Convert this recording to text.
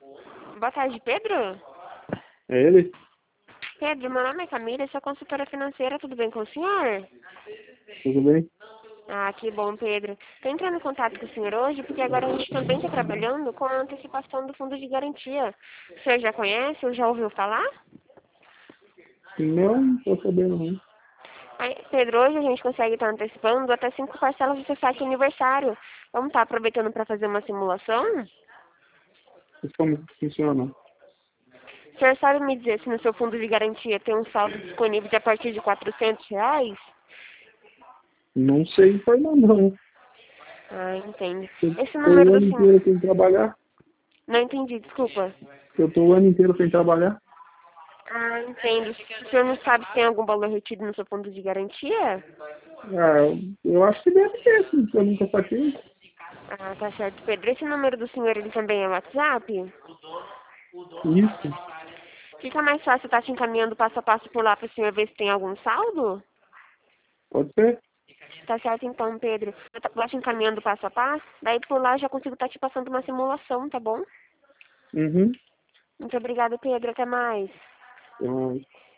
Boa tarde, Pedro. É ele? Pedro, meu nome é Camila, sou consultora financeira, tudo bem com o senhor? Tudo bem? Ah, que bom, Pedro. Estou entrando em contato com o senhor hoje porque agora a gente também está trabalhando com a antecipação do fundo de garantia. O senhor já conhece ou já ouviu falar? Não, tô sabendo não. Aí, Pedro, hoje a gente consegue estar antecipando até 5 parcelas do seu saque aniversário. Vamos estar aproveitando para fazer uma simulação? Mas como que funciona? O senhor sabe me dizer se no seu fundo de garantia tem um saldo disponível de a partir de R$ 400? Não sei informar não. Ah, entendo. Eu Esse tô número o do ano senhor... inteiro sem trabalhar. Não entendi, desculpa. Eu tô o ano inteiro sem trabalhar. Ah, entendo. O senhor não sabe se tem algum valor retido no seu fundo de garantia? Ah, eu acho que deve ter, sim, porque eu nunca saquei. Ah, tá certo, Pedro. Esse número do senhor, ele também é WhatsApp? Isso, Fica mais fácil estar te encaminhando passo a passo por lá para o senhor ver se tem algum saldo? pode ser? Tá certo então, Pedro. Eu te encaminhando passo a passo, daí por lá eu já consigo estar te passando uma simulação, tá bom? Uhum. Muito obrigada, Pedro. Até mais. Então,